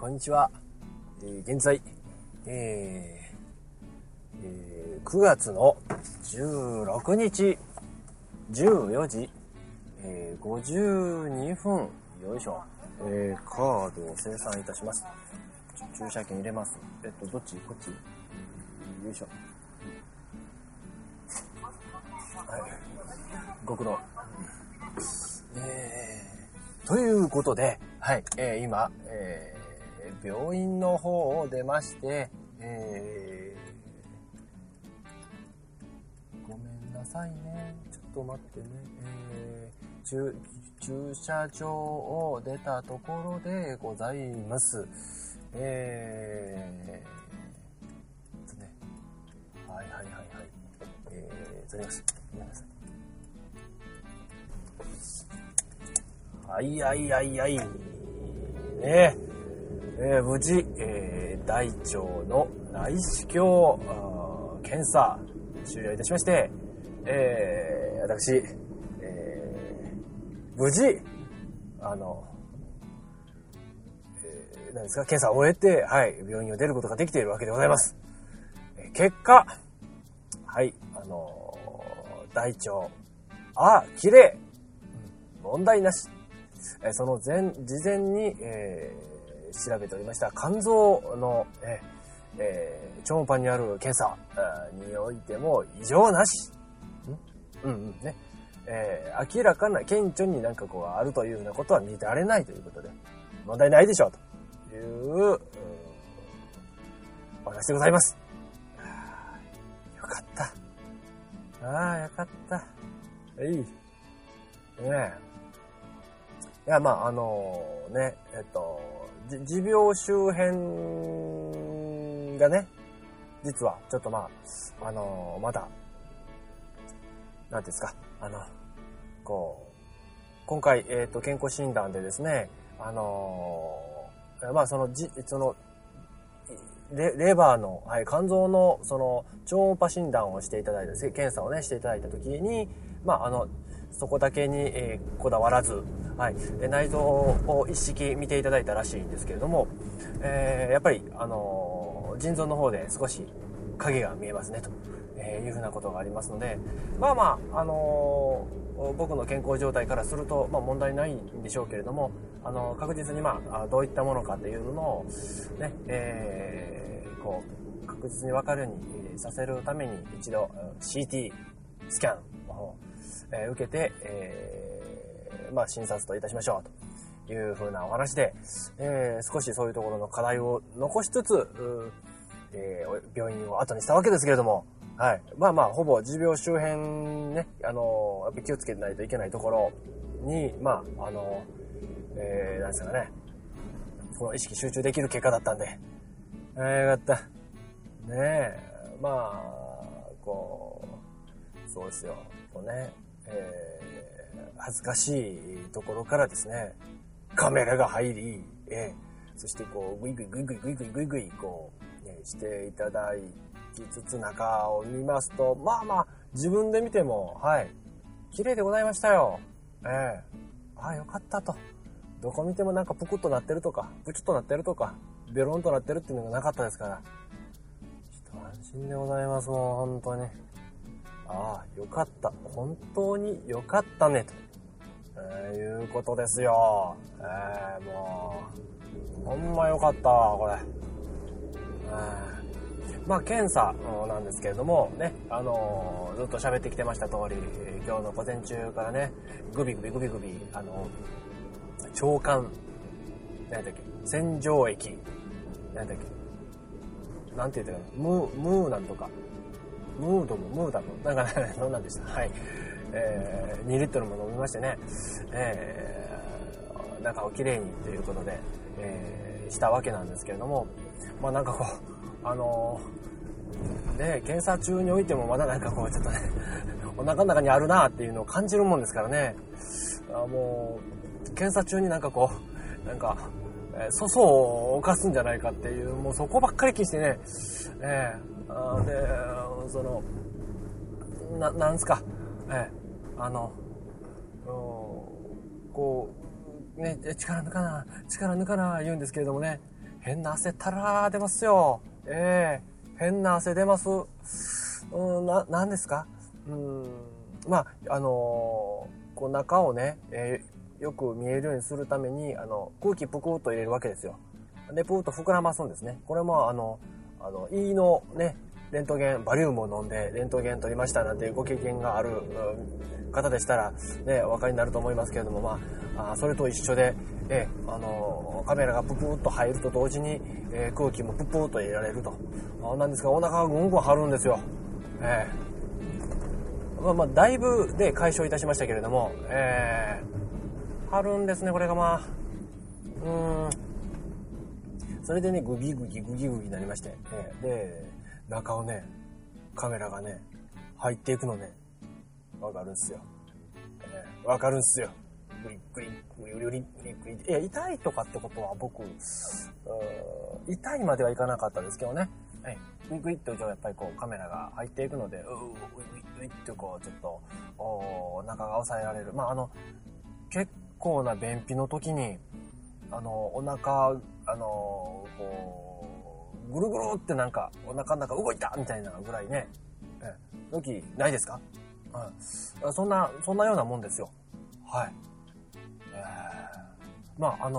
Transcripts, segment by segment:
こんにちは。現在、9月の16日14時、52分、よいしょ。カードを生産いたします。駐車券入れます。どっちこっち、よいしょ。はい。ご苦労。ということで、はい、今、病院の方を出まして、ごめんなさいね。ちょっと待ってね。駐車場を出たところでございます。はいはいはいはい。撮ります。ごめんなさい。はいね、無事、大腸の内視鏡検査終了いたしまして、私、無事何ですか、検査を終えて、はい、病院を出ることができているわけでございます。結果、はい、大腸、綺麗、問題なし。その事前に、調べておりました肝臓の、超音波にある検査においても異常なし。ね。明らかな顕著になんかこうあるというようなことは見られないということで、問題ないでしょうというお話でございます。よかった。よかった。いや、まあ、持病周辺がね、実は、ちょっとまあ、まだ、なんていうんですか、今回、健康診断でですね、まあ、レバーの、はい、肝臓の、超音波診断をしていただいた、検査をね、していただいたときに、まあ、そこだけに、こだわらず、はい、内臓を一式見ていただいたらしいんですけれども、やっぱり、腎臓の方で少し影が見えますね、というふうなことがありますので、まあ、僕の健康状態からすると、問題ないんでしょうけれども、確実にどういったものかっていうのを、ね、確実に分かるようにさせるために一度 CT スキャンを受けて、診察といたしましょうというふうなお話で、少しそういうところの課題を残しつつ、病院を後にしたわけですけれども、はい。ほぼ持病周辺ね、やっぱり気をつけないといけないところに、なんですかね、この意識集中できる結果だったんで、よかった。ねえ、そうですよ。恥ずかしいところからですね、カメラが入り、そしてグイグイしていただきつつ中を見ますと、自分で見ても、はい、綺麗でございましたよ。よかったと。どこ見てもなんかぷくっとなってるとか、ぷちゅっとなってるとか、ベロンとなってるっていうのがなかったですから、一安心でございます。もう本当に。よかった。本当によかったね、と、いうことですよ。もう、ほんまよかったわ、これ。検査なんですけれども、ね、ずっと喋ってきてました通り、今日の午前中からね、グビグビ、腸管、何だっけ、洗浄液、何だっけ、なんて言ってたかな、ムーなんとか、ムーダム、なんかね、どんなんでした。はい。2リットルも飲みましてね、中をきれいにということで、したわけなんですけれども、なんか検査中においてもまだなんかちょっとね、お腹の中にあるなっていうのを感じるもんですからね、もう、検査中になんか粗相を犯すんじゃないかっていう、もうそこばっかり気にしてね、なんすか、力抜かな言うんですけれどもね、 変な汗たら出ますよ。変な汗出ます。なんですか？まあ、こう中をね、よく見えるようにするために、空気ぷくっと入れるわけですよ。で、ぷーっと膨らますんですね。これも胃のね、レントゲン、バリウムを飲んでレントゲン取りましたなんていうご経験がある方でしたら、ね、お分かりになると思いますけれども、まあ、それと一緒で、カメラがププーっと入ると同時に、空気もププーっと入れられると。なんですが、お腹がぐんぐん張るんですよ。まあ、だいぶで解消いたしましたけれども、張るんですね、これがまあ。それでね、グギグギになりまして、で、中をね、カメラがね、入っていくのね、わかるんすよ。わかるんすよ。グリグリ。いや、痛いとかってことは僕、痛いまではいかなかったですけどね。グイグイってやっぱりこうカメラが入っていくので、グイってこうちょっと、お腹が抑えられる。まあ結構な便秘の時に、お腹、こう、ぐるぐるってなんか、お腹の中動いたみたいなぐらいね、時ないですか？そんなようなもんですよ。はい。まあ、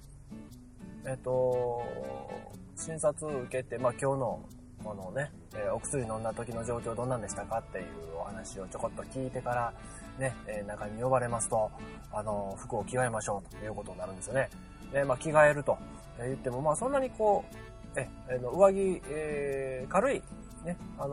診察受けて、まあ今日の、このね、お薬飲んだ時の状況どんなんでしたかっていうお話をちょこっと聞いてから、ね、中に呼ばれますと、服を着替えましょうということになるんですよね。で、まあ着替えると言っても、まあそんなにこう、上着、軽い、ね、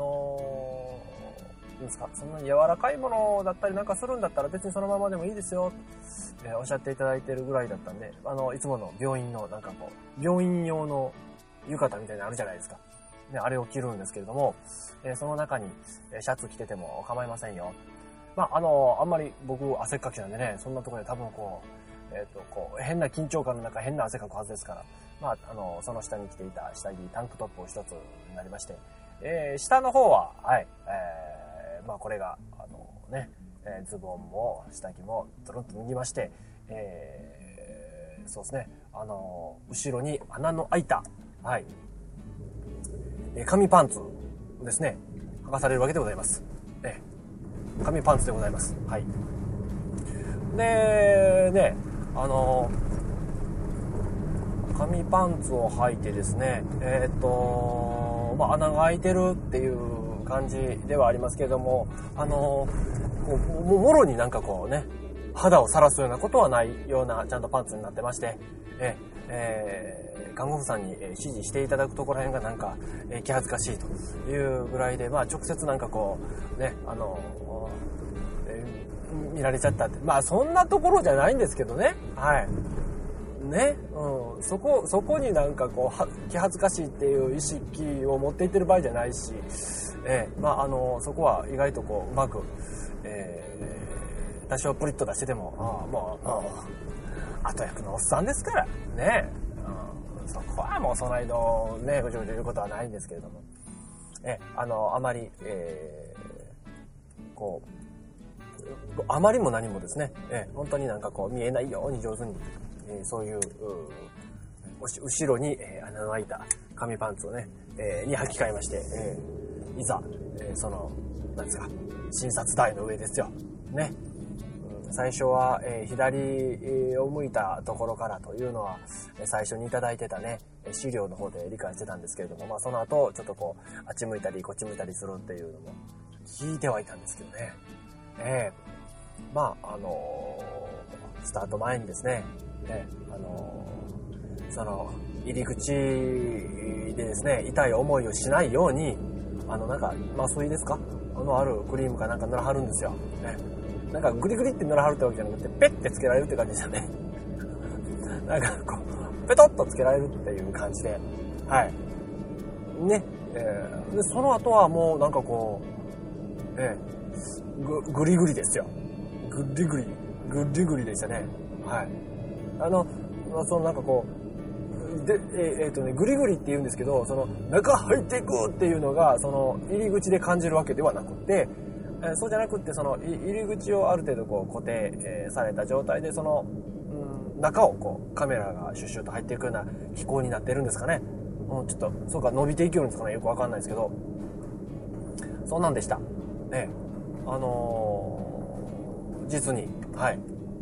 いいですか、そんなに柔らかいものだったりなんかするんだったら別にそのままでもいいですよ、おっしゃっていただいてるぐらいだったんで、いつもの病院のなんかこう、病院用の浴衣みたいなのあるじゃないですか。ね、あれを着るんですけれども、その中にシャツ着てても構いませんよ。まあ、あんまり僕汗っかきなんでね、そんなところで多分こう変な緊張感の中変な汗かくはずですから、まあ、その下に着ていた下着、タンクトップを一つになりまして、下の方は、はい、まあこれが、ズボンも下着もトロンと脱ぎまして、そうですね、後ろに穴の開いた、はい、紙パンツですね、履かされるわけでございます。紙パンツでございます。はい。で、ね、紙パンツを履いてですね、まあ、穴が開いてるっていう感じではありますけれども、こうもろになんかこうね、肌を晒すようなことはないようなちゃんとパンツになってまして、看護婦さんに指示していただくところら辺がなんか気恥ずかしいというぐらいで、まあ直接なんかこうね、見られちゃったって、まあそんなところじゃないんですけどね、はい。ね、そこになんかこう気恥ずかしいっていう意識を持っていってる場合じゃないし、まあそこは意外とこううまく、多少プリッと出してても、もう後役のおっさんですからね、そこはもうそないのねぐちょぐちょ言うことはないんですけれども、あまり、こうあまりも何もですね、本当になんかこう見えないように上手に、そういう後ろに、穴の開いた紙パンツをね、に履き替えまして、いざ、なんですか、診察台の上ですよ。ね。最初は、左を向いたところからというのは、最初にいただいてたね、資料の方で理解してたんですけれども、まあその後、ちょっとこう、あっち向いたりこっち向いたりするっていうのも聞いてはいたんですけどね。まあスタート前にですね、その入り口でですね、痛い思いをしないように、なんか麻酔ですか、あるクリームかなんか塗らはるんですよ。なんかグリグリって塗らはるってわけじゃなくて、ペッてつけられるって感じですよね。なんかこうペトッとつけられるっていう感じで、はいね、でその後はもうなんかこう、グリグリですよ。グリグリでしたね。はい。そのなんかこう、で、グリグリって言うんですけど、その中入っていくっていうのが、その入り口で感じるわけではなくて、そうじゃなくって、その入り口をある程度こう固定、された状態で、その、 中をこうカメラがシュッシュッと入っていくような機構になってるんですかね。ちょっとそうか伸びていけるんですかね、よくわかんないですけど、そんなんでしたね。実にはい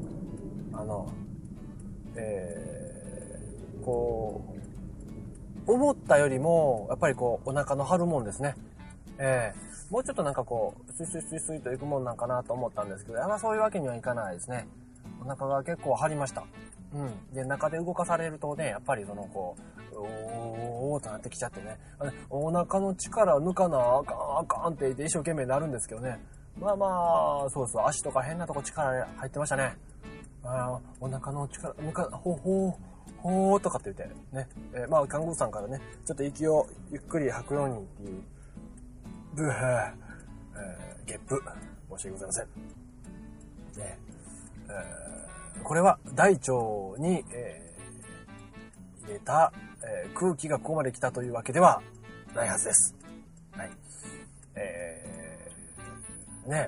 こう思ったよりもやっぱりこうお腹の張るもんですね。もうちょっとなんかこうスイスイスイスイといくもんなんかなと思ったんですけど、やっぱそういうわけにはいかないですね。お腹が結構張りました。で中で動かされるとね、やっぱりそのこうおーとなってきちゃってね、お腹の力抜かなあかんあかんって言って一生懸命なるんですけどね、まあそうそう、足とか変なとこ力入ってましたね。お腹の力抜かほーとかって言ってね、看護婦さんからね、ちょっと息をゆっくり吐くようにっていうブー、ゲップ申し訳ございませんね。これは大腸に、入れた、空気がここまで来たというわけではないはずです。はい。ね、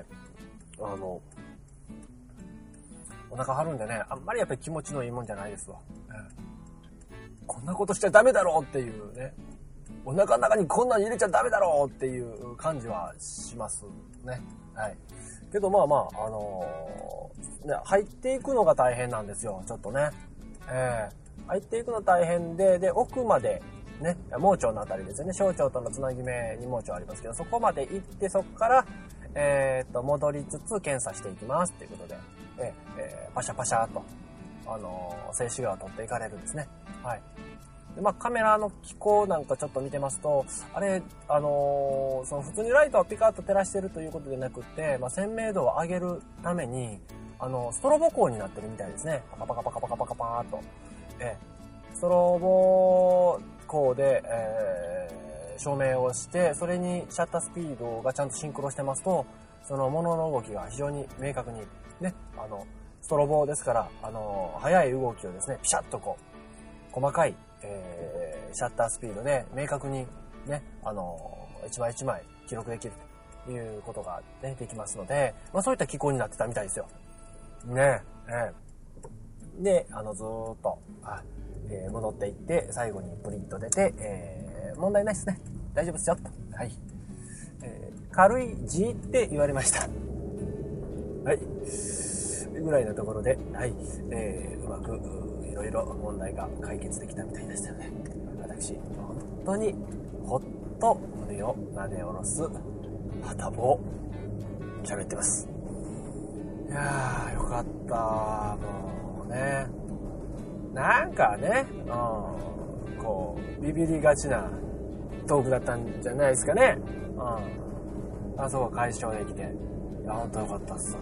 お腹張るんでね、あんまりやっぱり気持ちのいいもんじゃないですわ。こんなことしちゃダメだろうっていうね、お腹の中にこんなに入れちゃダメだろうっていう感じはしますね。はい。けどね、入っていくのが大変なんですよ、ちょっとね。入っていくの大変で、奥までね、盲腸のあたりですよね、小腸とのつなぎ目に盲腸ありますけど、そこまで行って、そこから、戻りつつ検査していきますっていうことで、パシャパシャと、静止画を撮っていかれるんですね。はい。でカメラの機構なんかちょっと見てますと、あれ、その普通にライトをピカッと照らしてるということでなくって、鮮明度を上げるために、ストロボ光になってるみたいですね。パカパカパカパカパカパーっと。ストロボ光で、照明をして、それにシャッタースピードがちゃんとシンクロしてますと、その物の動きが非常に明確に、ね、ストロボですから、速い動きをですね、ピシャッとこう、細かい、シャッタースピードで明確にね、一枚一枚記録できるということが、ね、できますので、そういった機構になってたみたいですよ。ね。で、ずーっと、戻っていって、最後にプリント出て、問題ないですね。大丈夫ですよ、と。はい。軽い G って言われました。はい。ぐらいのところで、はい。うまく、いろいろ問題が解決できたみたいでしたよね。私、本当に、ほっと胸をなで下ろす、はたぼを喋ってます。いやー、よかった。もうね。なんかね、こう、ビビりがちなトークだったんじゃないですかね。そこ解消できて。いや、ほんとよかったっすわ。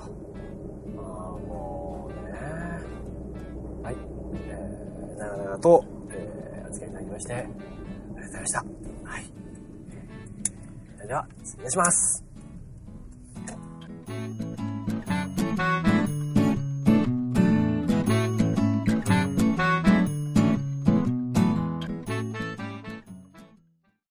もうね。はい。長々と、お付き合いいただきまして、ありがとうございました。はい。それでは、失礼します。